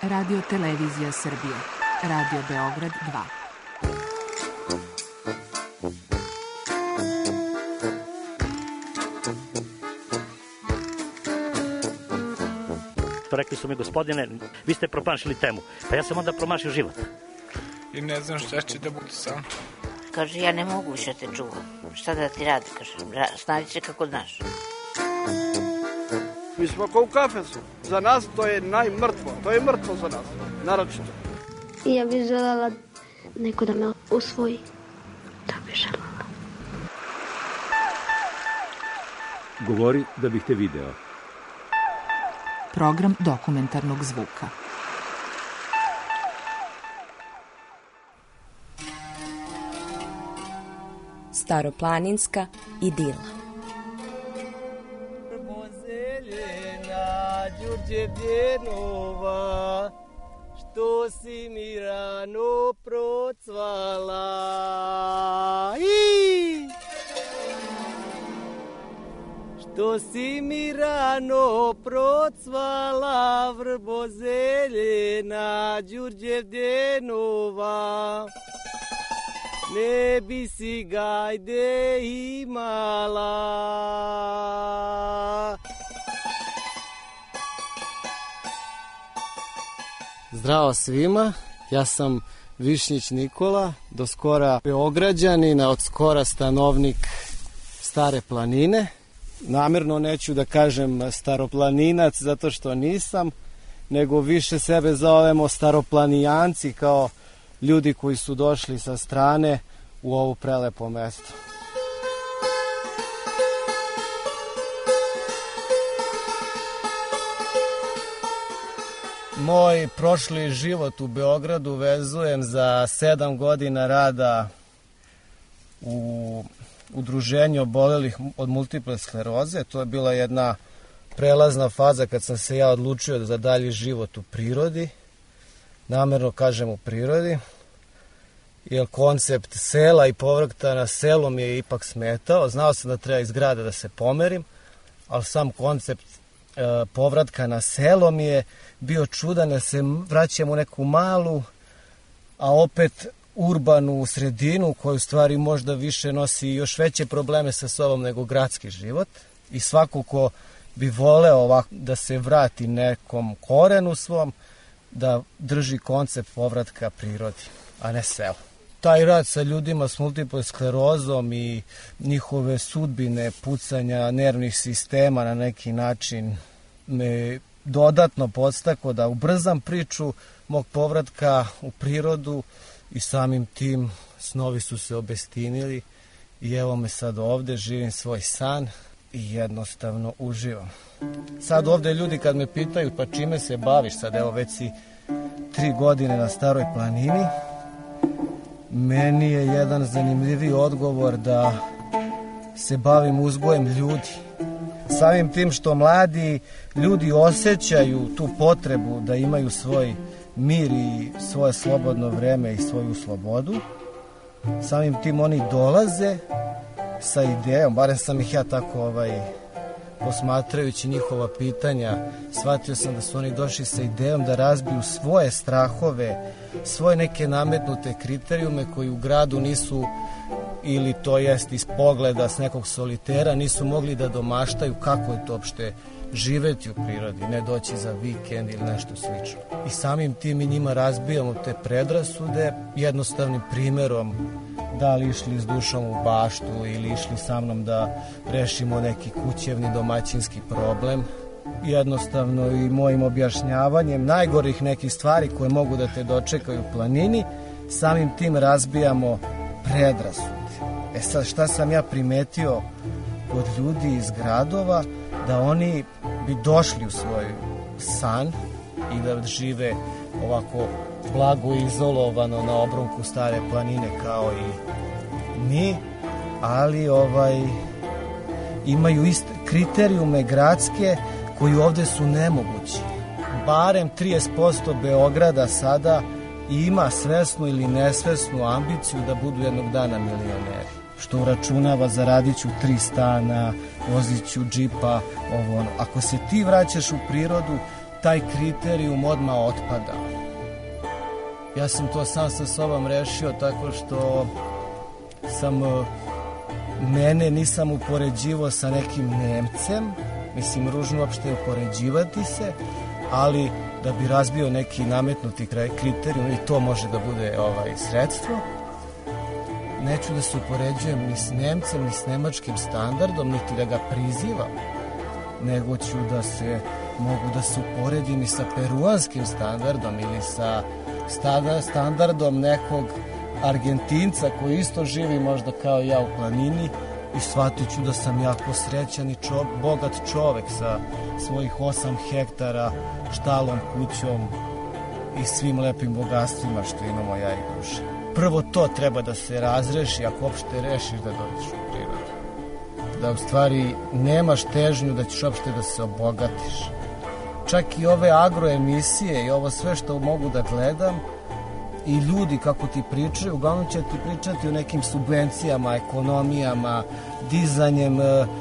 Radio Televizija Srbije, Radio Beograd 2. Rekli su mi, gospodine, vi ste promašili temu. Pa ja sam onda promašio život. I ne znam šta će da bude sam. Kaže, ja ne mogu više te čuvam. Šta da ti radi, kaže, snađi se kako znaš. Mi smo kao u kafesu. Za nas to je najmrtvo. To je mrtvo za nas, naročito. I ja bih željela neko da me usvoji. Da bih željela. Govori da bih te video. Program dokumentarnog zvuka. Staroplaninska idila. Đurđevdjenova, što si mi rano procvala. Što si mi rano procvala, vrbozeljena Đurđevdjenova, ne bi si gajde imala. Zdravo svima, ja sam Višnjić Nikola, do skora Beograđanin, a od skora stanovnik Stare planine. Namjerno neću da kažem staroplaninac zato što nisam, nego više sebe zovemo staroplanijanci kao ljudi koji su došli sa strane u ovo prelepo mesto. Moj prošli život u Beogradu vezujem za 7 godina rada u udruženju obolelih od multiple skleroze. To je bila jedna prelazna faza kad sam se ja odlučio za dalji život u prirodi. Namjerno kažem u prirodi, jer koncept sela i povratka na selo mi je ipak smetao. Znao sam da treba iz grada da se pomerim, ali sam koncept povratka na selo mi je bio čudan, da se vraćam u neku malu, a opet urbanu sredinu koju stvari možda više nosi još veće probleme sa sobom nego gradski život. I svako ko bi voleo ovako da se vrati nekom korenu svom, da drži koncept povratka prirodi, a ne selo. Taj rad sa ljudima s multiple sklerozom i njihove sudbine, pucanja nervnih sistema na neki način me dodatno podstaklo da ubrzam priču mog povratka u prirodu i samim tim snovi su se obestinili i evo me sad ovde, živim svoj san i jednostavno uživam. Sad ovde ljudi kad me pitaju pa čime se baviš, sad evo već si 3 godine na Staroj planini, meni je jedan zanimljiviji odgovor da se bavim uzgojem ljudi. Samim tim što mladi ljudi osjećaju tu potrebu da imaju svoj mir i svoje slobodno vreme i svoju slobodu, samim tim oni dolaze sa idejom, barem sam ih ja tako posmatrajući njihova pitanja, shvatio sam da su oni došli sa idejom da razbiju svoje strahove, svoje neke nametnute kriterijume koji u gradu nisu, ili to jest iz pogleda s nekog solitera, nisu mogli da domaštaju kako je to uopšte živeti u prirodi, ne doći za vikend ili nešto slično. I samim tim mi njima razbijamo te predrasude jednostavnim primjerom, da li išli s dušom u baštu ili išli sa mnom da rešimo neki kućevni domaćinski problem. Jednostavno i mojim objašnjavanjem najgorih nekih stvari koje mogu da te dočekaju u planini, samim tim razbijamo predrasude. E sad, šta sam ja primetio kod ljudi iz gradova, da oni bi došli u svoj san i da žive ovako blago izolovano na obronku Stare planine kao i mi, ali imaju iste kriterijume gradske koji ovde su nemogući. Barem 30% Beograda sada ima svesnu ili nesvesnu ambiciju da budu jednog dana milioneri. Što uračunava zaradit ću 3 stana, vozit ću džipa, ovo ono. Ako se ti vraćaš u prirodu, taj kriterijum odmah otpada. Ja sam to sam sa sobom rešio tako što sam mene nisam upoređivao sa nekim Nemcem, mislim ružno uopšte upoređivati se, ali da bi razbio neki nametnuti kriterijum i to može da bude sredstvo. Neću da se upoređujem ni s Nemcem, ni s nemačkim standardom, niti da ga prizivam, nego ću mogu da se uporedim i sa peruanskim standardom ili sa standardom nekog Argentinca koji isto živi možda kao ja u planini i shvatit ću da sam jako srećan i bogat čovek sa svojih 8 hektara, štalom, kućom i svim lepim bogatstvima što imamo ja i duša. Prvo to treba da se razreši, ako uopšte rešiš da dođeš u prirodu. Da u stvari nemaš težnju da ćeš uopšte da se obogatiš. Čak i ove agroemisije i ovo sve što mogu da gledam i ljudi kako ti pričaju, uglavnom će ti pričati o nekim subvencijama, ekonomijama, dizanjem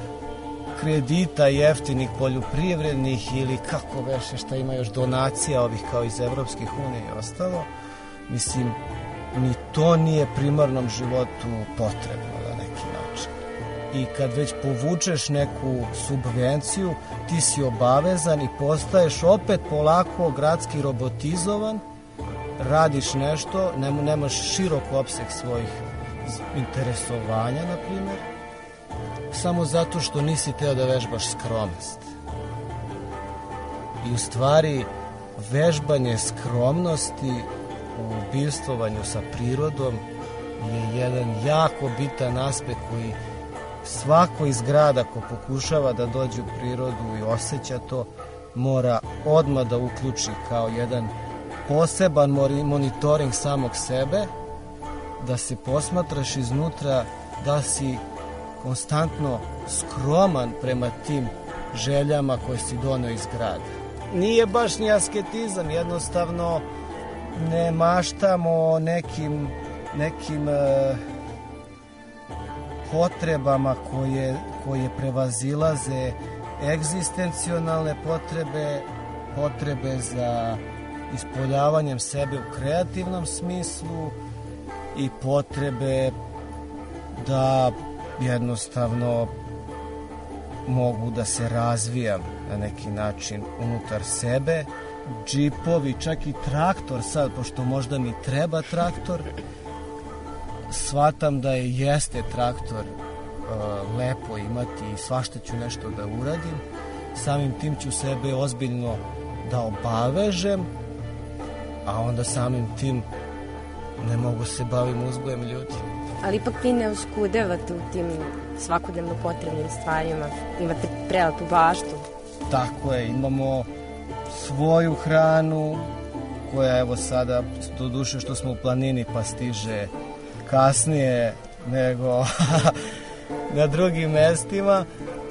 kredita jeftinih poljoprivrednih ili kako veše šta ima još donacija ovih kao iz Evropskih unija i ostalo. Mislim, ni to nije primarnom životu potrebno na neki način. I kad već povučeš neku subvenciju, ti si obavezan i postaješ opet polako gradski robotizovan, radiš nešto, nemaš širok opseg svojih interesovanja, na primjer, samo zato što nisi teo da vežbaš skromnost. I u stvari, vežbanje skromnosti u bivstvovanju sa prirodom je jedan jako bitan aspekt koji svako iz grada ko pokušava da dođe u prirodu i osjeća to, mora odmah da uključi kao jedan poseban monitoring samog sebe, da se posmatraš iznutra, da si konstantno skroman prema tim željama koje si doneo iz grada. Nije baš ni asketizam, jednostavno ne maštamo nekim potrebama koje prevazilaze egzistencionalne potrebe za ispoljavanjem sebe u kreativnom smislu i potrebe da jednostavno mogu da se razvijam na neki način unutar sebe. Džipovi, čak i traktor sad, pošto možda mi treba traktor, shvatam da jeste traktor lepo imati i svašta ću nešto da uradim. Samim tim ću sebe ozbiljno da obavežem, a onda samim tim ne mogu se bavim uzgojem ljudi. Ali ipak vi ne oskudevate u tim svakodnevno potrebnim stvarima. Imate prelepu baštu. Tako je, imamo svoju hranu koja evo sada, do duše što smo u planini pa stiže kasnije nego na drugim mestima.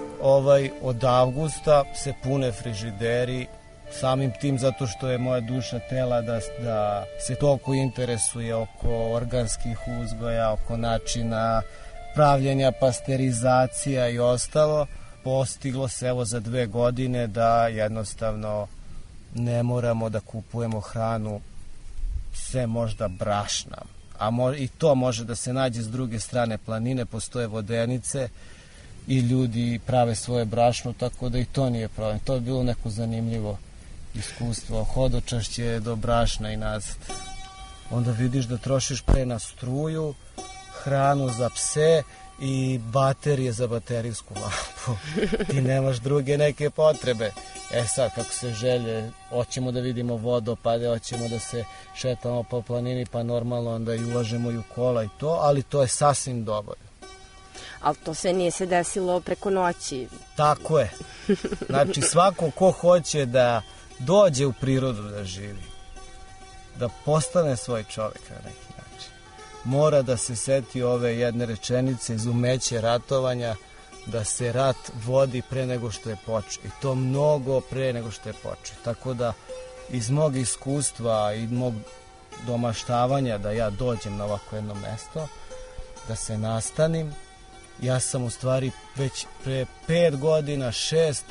Od avgusta se pune frižideri, samim tim zato što je moja duša tela da se toliko interesuje oko organskih uzgoja, oko načina pravljenja, pasterizacija i ostalo. Postiglo se evo za 2 godine da jednostavno ne moramo da kupujemo hranu sve možda brašna. I to može da se nađe s druge strane planine, postoje vodenice i ljudi prave svoje brašno, tako da i to nije problem. To je bilo neko zanimljivo iskustvo, hodočašće do brašna i nazad. Onda vidiš da trošiš pre na struju, hranu za pse i baterije za baterijsku lampu. Ti nemaš druge neke potrebe. Sad, kako se želje, hoćemo da vidimo vodopade, hoćemo da se šetamo po planini, pa normalno onda i ulažemo i u kola i to, ali to je sasvim dovoljno. Ali to sve nije se desilo preko noći. Tako je. Znači, svako ko hoće da dođe u prirodu da živi, da postane svoj čovjek na neki način, mora da se seti ove jedne rečenice iz Umeće ratovanja, da se rat vodi pre nego što je počeo. I to mnogo pre nego što je počeo. Tako da iz mog iskustva i mog domaštavanja da ja dođem na ovako jedno mesto, da se nastanim, ja sam u stvari već pre 5 godina, 6,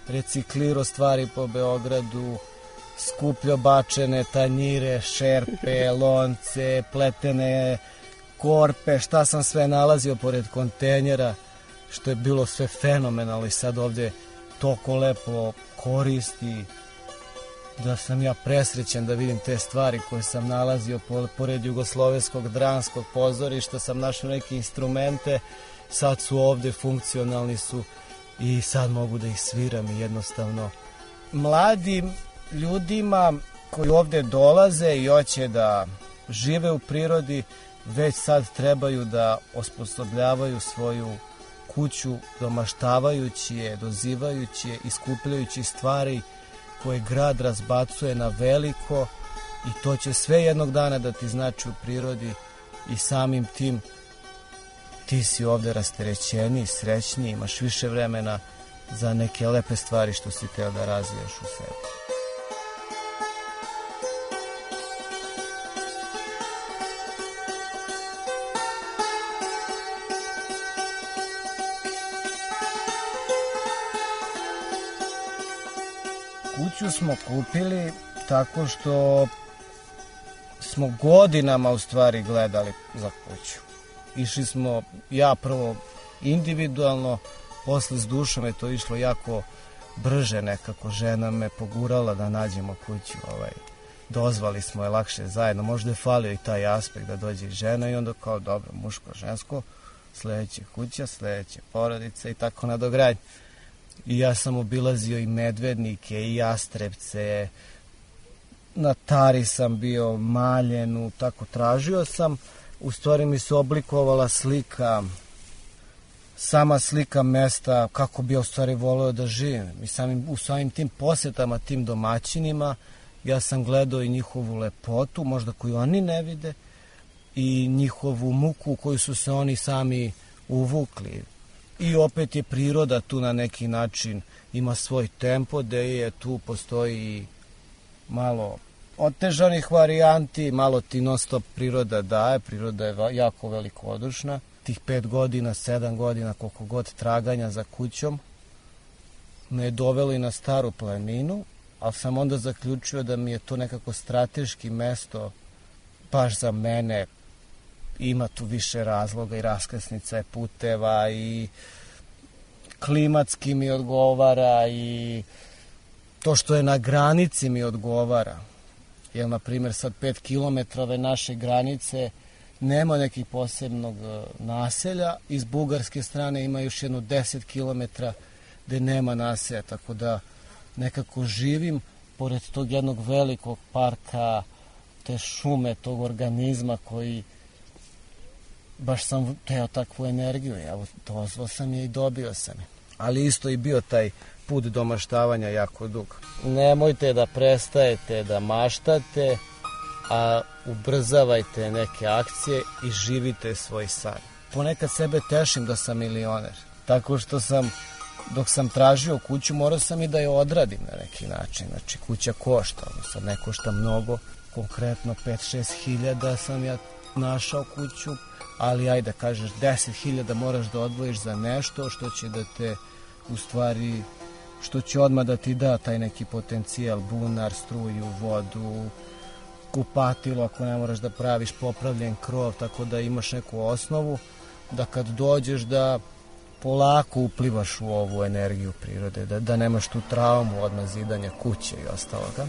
reciklirao stvari po Beogradu, skupljao bačene tanjire, šerpe, lonce, pletene korpe, šta sam sve nalazio pored kontejnera, što je bilo sve fenomenalno i sad ovde toko lepo koristi, da sam ja presrećen da vidim te stvari koje sam nalazio pored Jugoslovenskog dramskog pozorišta, sam našao neke instrumente, sad su ovde, funkcionalni su i sad mogu da ih sviram i jednostavno mladim ljudima koji ovde dolaze i hoće da žive u prirodi, već sad trebaju da osposobljavaju svoju kuću, domaštavajući je, dozivajući je, iskupljajući stvari koje grad razbacuje na veliko i to će sve jednog dana da ti znači u prirodi i samim tim ti si ovde rasterećeniji, srećniji, imaš više vremena za neke lepe stvari što si teo da razvijaš u sebi. Kuću smo kupili tako što smo godinama u stvari gledali za kuću. Išli smo, ja prvo individualno, posle s dušom je to išlo jako brže nekako. Žena me pogurala da nađemo kuću, dozvali smo je lakše zajedno. Možda je falio i taj aspekt da dođe i žena i onda kao dobro, muško, žensko, sledeće kuća, sledeće porodice i tako na dogradnju. I ja sam obilazio i medvednike i jastrebce, na Tari sam bio, Maljenu, tako tražio sam. U stvari mi se oblikovala slika, sama slika mesta, kako bi ja u stvari voleo da živim. I u samim tim posetama, tim domaćinima, ja sam gledao i njihovu lepotu, možda koju oni ne vide, i njihovu muku koju su se oni sami uvukli. I opet je priroda tu na neki način, ima svoj tempo, gde je tu postoji malo otežanih varijanti, malo ti non stop priroda daje, priroda je jako velikodušna. Tih 5 godina, 7 godina, koliko god traganja za kućom, me je dovelo i na Staru planinu, ali sam onda zaključio da mi je to nekako strateški mesto baš za mene. Ima tu više razloga i raskrsnica je puteva i klimatski mi odgovara i to što je na granici mi odgovara. Jer, na primjer, sad 5 kilometra ove naše granice nema nekih posebnog naselja. Iz bugarske strane ima još jedno 10 kilometra gde nema naselja, tako da nekako živim pored tog jednog velikog parka, te šume, tog organizma koji baš sam teo takvu energiju, evo, dozvao sam je i dobio sam je. Ali isto i bio taj put domaštavanja jako dug. Nemojte da prestajete da maštate, a ubrzavajte neke akcije i živite svoj san. Ponekad sebe tešim da sam milioner, tako što sam, dok sam tražio kuću, morao sam i da je odradim na neki način. Znači, kuća košta, sad ne košta mnogo, konkretno 5-6 hiljada sam ja našao kuću, ali ajde kažeš 10.000 moraš da odvojiš za nešto što će da te, u stvari, što će odmah da ti da taj neki potencijal, bunar, struju, vodu, kupatilo ako ne moraš da praviš, popravljen krov, tako da imaš neku osnovu, da kad dođeš da polako uplivaš u ovu energiju prirode, da nemaš tu traumu odmah zidanja kuće i ostaloga.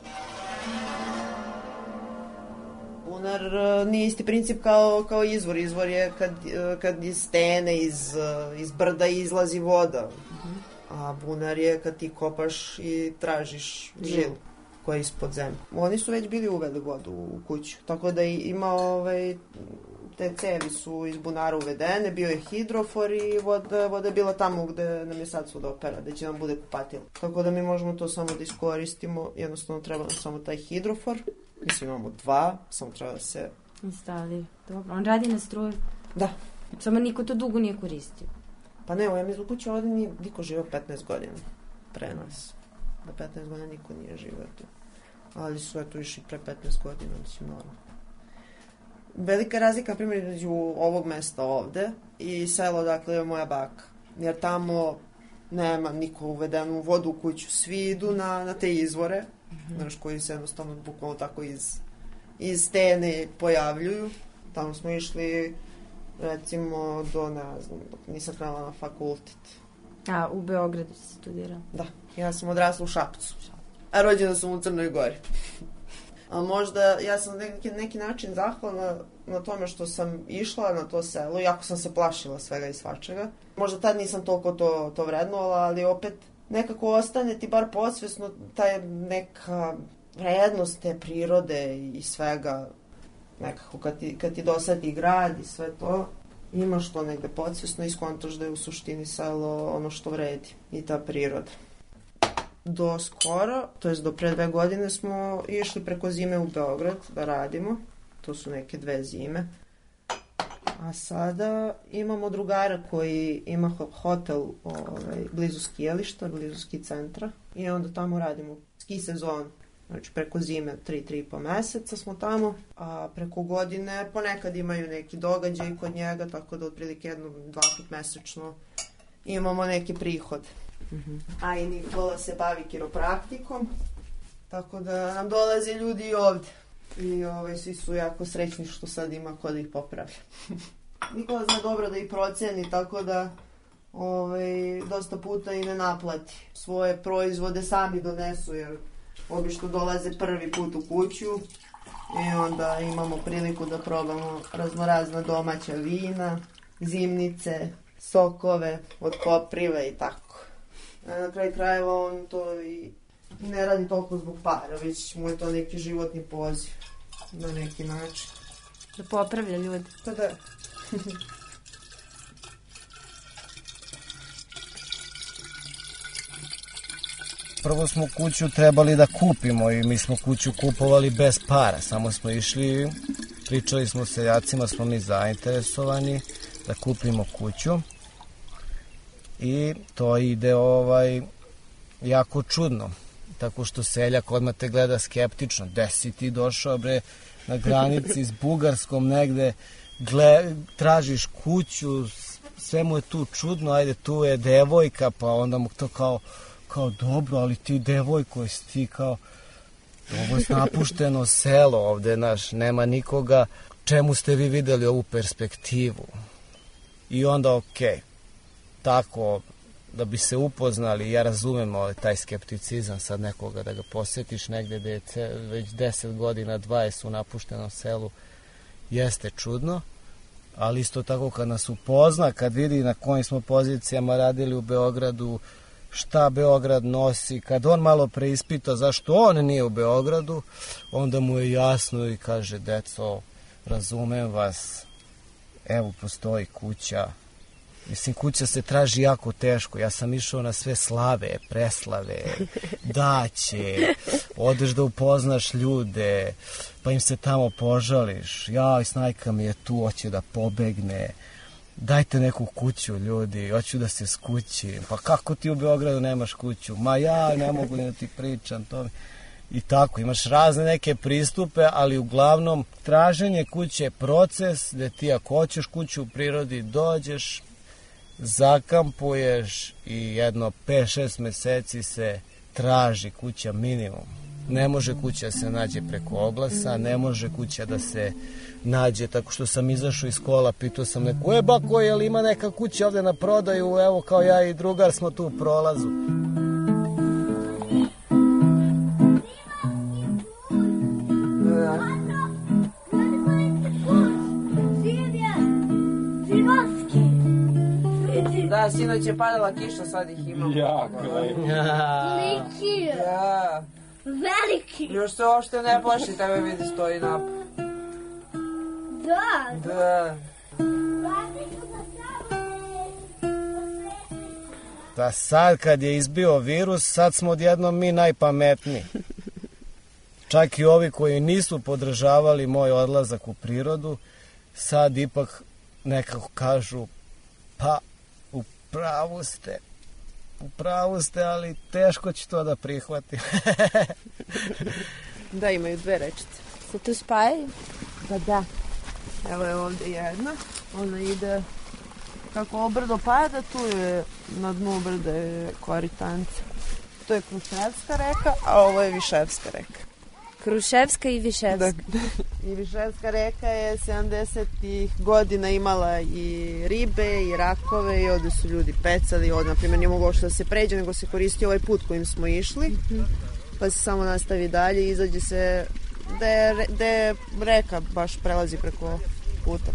Bunar nije isti princip kao izvor. Izvor je kad iz stene, iz brda izlazi voda. A bunar je kad ti kopaš i tražiš žilu koja je ispod zemlje. Oni su već bili uveli vodu u kuću. Tako da ima te cevi su iz bunara uvedene, bio je hidrofor i voda je bila tamo gde nam je sad sudopera, gde će nam bude kupatilo. Tako da mi možemo to samo da iskoristimo, jednostavno treba nam samo taj hidrofor. Mislim, imamo 2, samo treba da se instali. Dobro, on radi na struju? Da. Samo niko to dugo nije koristio? Pa ne, ja mislim, u kući ovde niko živeo 15 godina pre nas. Da 15 godina niko nije živeo tu. Ali su eto išli pre 15 godina, mislim, normalno. Velika razlika, na primjer, između ovog mesta ovde i selo, dakle, je moja baka. Jer tamo nema niko uvedenu vodu u kuću. Svi idu na te izvore, znaš, koji se jednostavno bukvalno tako iz stene pojavljuju. Tamo smo išli, recimo, do, ne znam, nisam krenula na fakultet. A, u Beogradu si studirala? Da, ja sam odrasla u Šapcu, a rođena sam u Crnoj Gori. A možda, ja sam neki način zahvalna na tome što sam išla na to selo, iako sam se plašila svega i svačega. Možda tad nisam toliko to vrednovala, ali opet nekako ostane ti bar podsvesno ta neka vrednost te prirode i svega. Nekako kad ti dosadi grad i sve to, imaš to negde podsvesno i skontaš da je u suštini selo ono što vredi i ta priroda. Do skoro, to jest do pre 2 godine smo išli preko zime u Beograd da radimo. To su neke 2 zime. A sada imamo drugara koji ima hotel blizu skijališta, blizu ski centra. I onda tamo radimo ski sezon. Znači preko zime 3,5 meseca smo tamo, a preko godine ponekad imaju neki događaj kod njega, tako da otprilike 1-2 put mesečno imamo neki prihod. A i Nikola se bavi kiropraktikom, tako da nam dolaze ljudi i ovde. I svi su jako srećni što sad ima ko da ih popravlja. Nikola zna dobro da ih proceni, tako da dosta puta i ne naplati. Svoje proizvode sami donesu, jer obično dolaze prvi put u kuću i onda imamo priliku da probamo raznorazna domaća vina, zimnice, sokove od koprive i tako. Na kraj krajeva on to i ne radi toliko zbog para, već mu je to neki životni poziv na neki način. Da popravlja ljudi. Pa da. Prvo smo kuću trebali da kupimo i mi smo kuću kupovali bez para. Samo smo išli, pričali smo seljacima, smo mi zainteresovani da kupimo kuću. I to ide jako čudno. Tako što seljak odmah te gleda skeptično. Gde si ti došao, bre, na granici s Bugarskom negde, tražiš kuću, sve mu je tu čudno, ajde tu je devojka, pa onda mu to kao dobro, ali ti devojko, jesi ti kao, ovo je napušteno selo ovde, nema nikoga, čemu ste vi videli ovu perspektivu? I onda tako, da bi se upoznali, ja razumem taj skepticizam sad nekoga, da ga posjetiš negde gde je već 10 godina, 20 u napuštenom selu, jeste čudno, ali isto tako kad nas upozna, kad vidi na kojim smo pozicijama radili u Beogradu, šta Beograd nosi, kad on malo preispita zašto on nije u Beogradu, onda mu je jasno i kaže, deco, razumem vas, evo postoji kuća. Mislim, kuća se traži jako teško. Ja sam išao na sve slave, preslave, daće, odeš da upoznaš ljude, pa im se tamo požališ. Ja, snajka mi je tu, hoće da pobegne. Dajte neku kuću, ljudi, hoću da se skućim. Pa kako ti u Beogradu nemaš kuću? Ma ja ne mogu da ti pričam to. I tako, imaš razne neke pristupe, ali uglavnom traženje kuće je proces gde ti ako hoćeš kuću u prirodi dođeš, zakampuješ i jedno 5-6 meseci se traži kuća minimum. Ne može kuća se nađe preko oglasa, ne može kuća da se nađe tako što sam izašao iz kola, pitao sam neku, bako, je li ima neka kuća ovde na prodaju, evo kao ja i drugar smo tu u prolazu. Da, sinoć je padala kiša, sad ih imamo. Jako lepo. Veliki. Ja. Veliki. Još se uopšte ne plaši, tebe vidi stoji napad. Da. Da sad kad je izbio virus, sad smo odjednom mi najpametniji. Čak i ovi koji nisu podržavali moj odlazak u prirodu, sad ipak nekako kažu, pa u pravu ste, ali teško će to da prihvatim. Da, imaju 2 rečice. Se tu spajaju? Pa da. Evo je ovde jedna, ona ide kako obrdo pada, tu je na dnu brda je Koritanca. To je Kruševska reka, a ovo je Viševska reka. Kruševska i Viševska. I Viševska reka je 70-ih godina imala i ribe i rakove i ovde su ljudi pecali. Ovde, na primjer, nije moglo što da se pređe, nego se koristi ovaj put kojim smo išli. Pa se samo nastavi dalje i izađe se da je reka baš prelazi preko puta.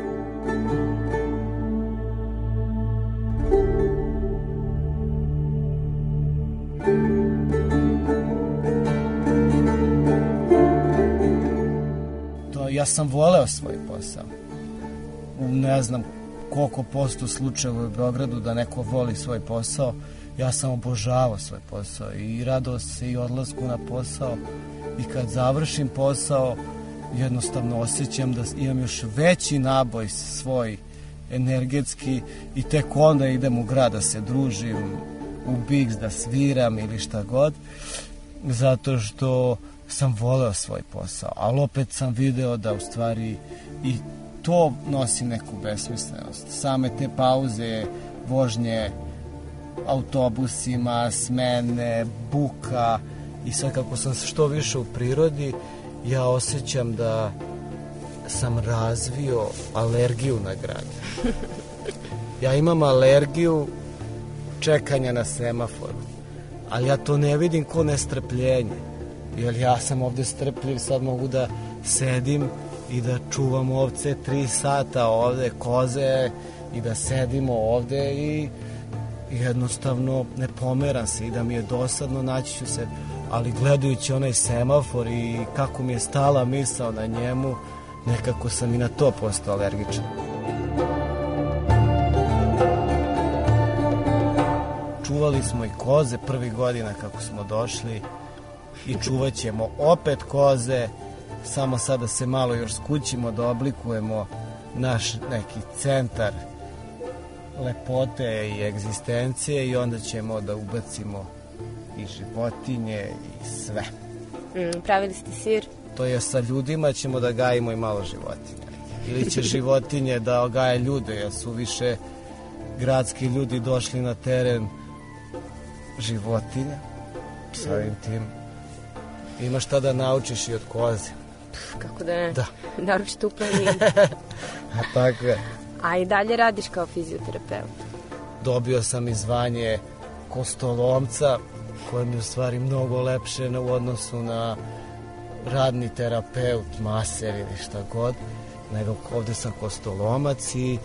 Ja sam voleo svoj posao. Ne znam koliko posto slučajeva u Beogradu da neko voli svoj posao. Ja sam obožavao svoj posao i radao se i odlasku na posao. I kad završim posao, jednostavno osjećam da imam još veći naboj svoj energetski i tek onda idem u grad da se družim, u Bigs da sviram ili šta god. Zato što sam voleo svoj posao, ali opet sam video da u stvari i to nosi neku besmislenost. Same te pauze, vožnje autobusima, smene, buka i sad kako sam što više u prirodi, ja osjećam da sam razvio alergiju na grad. Ja imam alergiju čekanja na semaforu, ali ja to ne vidim ko nestrpljenje. Jer ja sam ovde strpljiv, sad mogu da sedim i da čuvam ovce 3 sata ovde, koze i da sedimo ovde i jednostavno ne pomeram se i da mi je dosadno, naći ću se, ali gledajući onaj semafor i kako mi je stala misao na njemu, nekako sam i na to postao alergičan. Čuvali smo i koze prvih godina kako smo došli i čuvat ćemo opet koze, samo sada se malo još skućimo da oblikujemo naš neki centar lepote i egzistencije i onda ćemo da ubacimo i životinje i sve. Pravili ste sir? To je sa ljudima ćemo da gajimo i malo životinja. Ili će životinje da gaje ljude, jer su više gradski ljudi došli na teren životinja. Samim tim imaš šta da naučiš i od koze. Kako da ne? Da. Naročito u planini. A tako je. A i dalje radiš kao fizioterapeut? Dobio sam i zvanje kostolomca, koje mi je u stvari mnogo lepše u odnosu na radni terapeut, maser ili šta god, nego ovde sam kostolomac i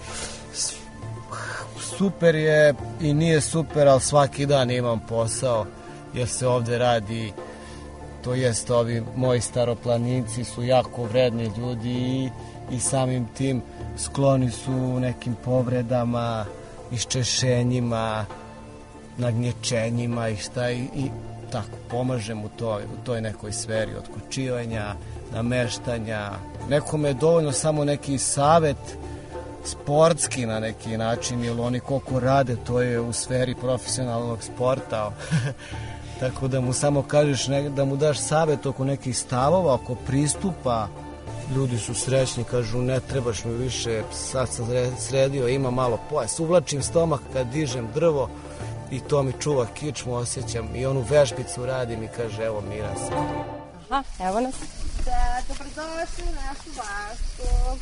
super je i nije super, ali svaki dan imam posao, jer se ovde radi, to jest ovi moji staroplaninci su jako vredni ljudi i samim tim skloni su nekim povredama, iščešenjima, nagnječenjima i šta i tako pomažem u toj nekoj sferi otkućivanja, nameštanja. Nekome je dovoljno samo neki savet sportski na neki način, jer oni koliko rade, to je u sferi profesionalnog sporta. Tako da mu samo kažeš, da mu daš savet oko nekih stavova, oko pristupa, ljudi su srećni, kažu ne trebaš mi više, sad sam sredio, ima malo pojas, uvlačim stomak kad dižem drvo i to mi čuva kičmu, osjećam i onu vežbicu radim i kaže evo mira se. Aha, evo nas. Da, dobrodošli u našu baštu.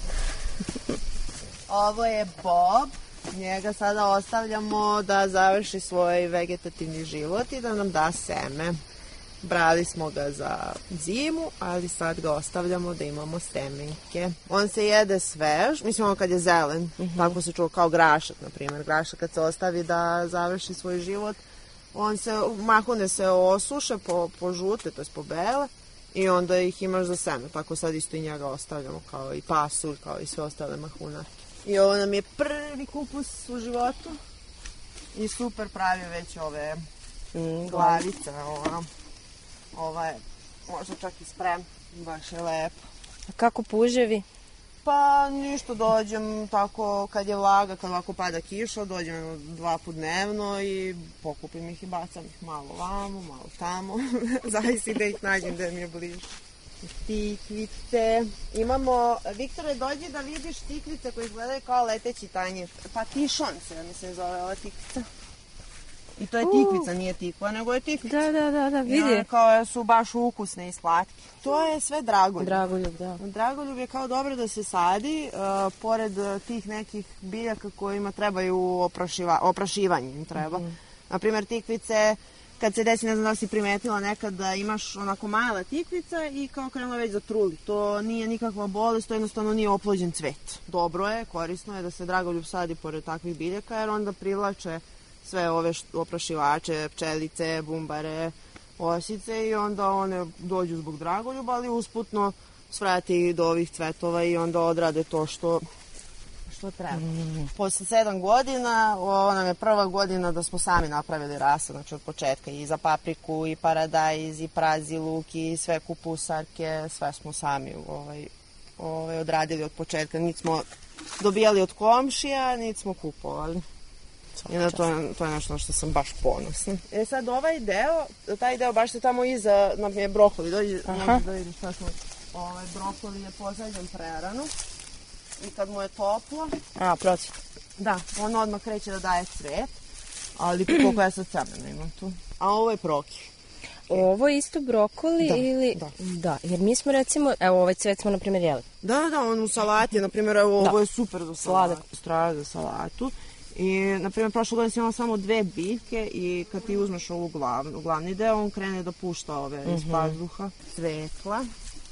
Ovo je Bob, njega sada ostavljamo da završi svoj vegetativni život i da nam da seme. Brali smo ga za zimu, ali sad ga ostavljamo da imamo semenke. On se jede svež, mislim ono kad je zelen, tako se čuva kao grašak, na primjer. Grašak kad se ostavi da završi svoj život, mahune se osuše po žute, to je po bele, i onda ih imaš za seme. Tako sad isto i njega ostavljamo, kao i pasulj, kao i sve ostale mahunarke. I ovo nam je prvi kupus u životu i super pravi već ove glavice, ova je možda čak i sprem, baš je lepo. A kako puževi? Pa ništa, dođem tako kad je vlaga, kad ovako pada kiša, dođem 2 puta dnevno i pokupim ih i bacam ih malo vamo, malo tamo, zavisi da ih nađem da mi je bliže. tikvice. Imamo, Viktore, dođi da vidiš tikvice koje izgledaju kao leteći tanjir. Pa tišon se, ja mislim, zove ova tikvica. I to je tikvica, nije tikva, nego je tikvica. Da, vidi. I kao su baš ukusne i slatke. To je sve dragoljub. Dragoljub, da. Dragoljub je kao dobro da se sadi, pored tih nekih biljaka kojima trebaju oprašivanje. Im treba. Naprimjer, tikvice, kad se desi, ne znam da si primetila nekad da imaš onako mala tikvica i kao krenula već da truli. To nije nikakva bolest, to jednostavno nije oplođen cvet. Dobro je, korisno je da se dragoljub sadi pored takvih biljaka, jer onda privlače sve ove oprašivače, pčelice, bumbare, osice i onda one dođu zbog dragoljuba, ali usputno svrati do ovih cvetova i onda odrade to što treba. Posle 7 godina, ovo nam je prva godina da smo sami napravili rasad, znači od početka i za papriku, i paradajz, i prazi luk, i sve kupusarke, sve smo sami odradili od početka. Niti smo dobijali od komšija, niti smo kupovali. I to je nešto što sam baš ponosna. Sad taj deo baš se tamo iza, nam je brokoli, dođi da vidim šta smo. Brokoli je posađen prerano i kad mu je toplo... procvet. Da, on odmah kreće da daje cvet, ali koliko ja sad semena imam tu. A ovo je proki. Ovo je isto brokoli ili... Da, jer mi smo recimo, evo ovaj cvet smo na primjer jeli. Da, on u salati, na primjer, ovo je super za salatu. Straža za salatu. I, na primjer, prošle godine sam imala samo 2 biljke i kad ti uzmeš ovu glavni deo, on krene da pušta ove iz pazduha. Cvekla.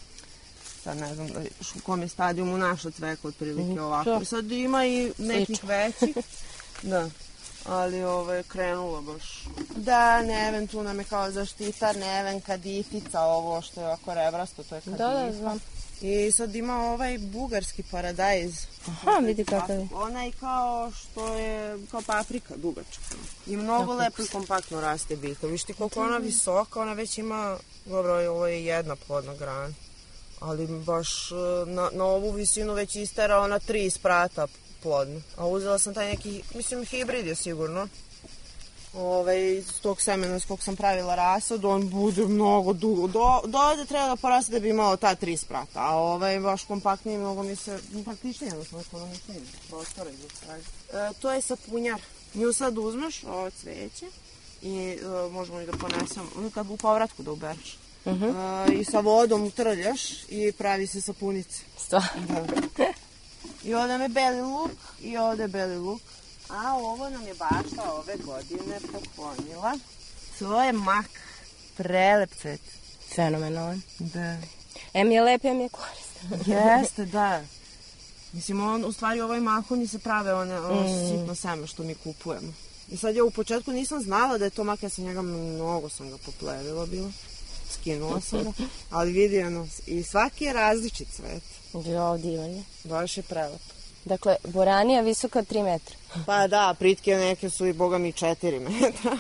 Sad ne znam u kom je stadijumu naša cvekla, otprilike ovako. Sad ima i nekih većih. Da, ali ovo je krenulo baš. Da, neven, tu nam je kao zaštitar, neven, kadifica, ovo što je ovako rebrasto, to je kadifa. Da, znam. I sad ima ovaj bugarski paradajz. Aha, vidi kako je. Onaj kao što je, kao paprika, dugačka. I mnogo lepo i kompaktno raste biljka. Viš ti koliko ona visoka, ona već ima, dobro, ovo je jedna plodna grana. Ali baš na ovu visinu već istera ona 3 sprata plodne. A uzela sam taj neki, mislim, hibrid je sigurno. Iz tog semena s kog sam pravila rasad, on bude mnogo dugo. Do ovde treba da poraste da bi imao ta 3 sprata, a ovaj baš kompaktniji, mnogo mi se praktičnije, odnosno ekonomičnije prostora izbog straži. To je sapunjar. Nju sad uzmeš, ovo cveće, i možemo i da ponesemo, kad u povratku da ubereš. I sa vodom utrljaš i pravi se sapunice. Stvarno? I ovde nam je beli luk, i ovde je beli luk. A ovo nam je bašta ove godine poklonila. To je mak. Prelep cvet. Fenomenalan. Da. Em je lep, em je koristan. Jeste, da. Mislim, u stvari ovaj mahuni se prave ono sitno seme što mi kupujemo. I sad ja u početku nisam znala da je to mak, ja sam njega mnogo sam ga poplevila bila. Skinula sam ga. Ali vidi, i svaki je različit cvet. Jo, divan je. Baš je prelep. Dakle, boranija visoka 3 metra. Pa da, pritke neke su i boga mi 4 metra.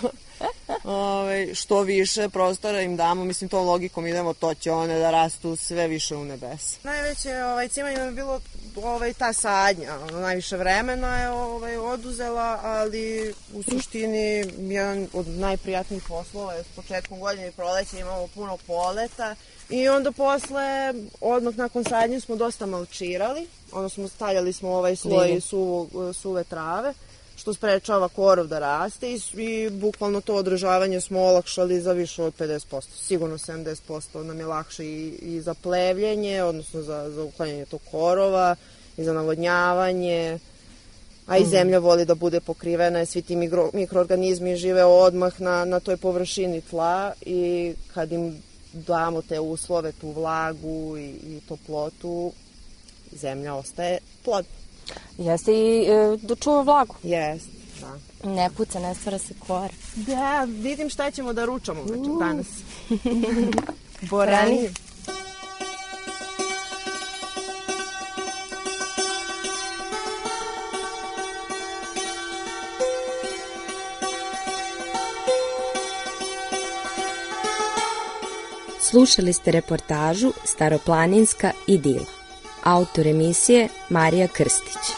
Što više prostora im damo, mislim, tom logikom idemo, to će one da rastu sve više u nebes. Najveće cimanje je bilo ta sadnja, najviše vremena je oduzela, ali u suštini jedan od najprijatnijih poslova je s početkom godine i proleća imamo puno poleta i onda posle, odmah nakon sadnje smo dosta malčirali, odnosno stavljali smo ovaj sloj suve trave, što sprečava korov da raste i bukvalno to održavanje smo olakšali za više od 50%. Sigurno 70% nam je lakše i za plevljenje, odnosno za uklanjanje tog korova i za navodnjavanje, a i zemlja voli da bude pokrivena, svi ti mikroorganizmi žive odmah na toj površini tla i kad im damo te uslove, tu vlagu i toplotu, zemlja ostaje plodna. Jeste i dočuva vlagu. Jeste, da. Ne puca, ne stvara se kora. Da, vidim šta ćemo da ručamo danas. Borani. Slušali ste reportažu Staroplaninska idila. Autor emisije Marija Krstić.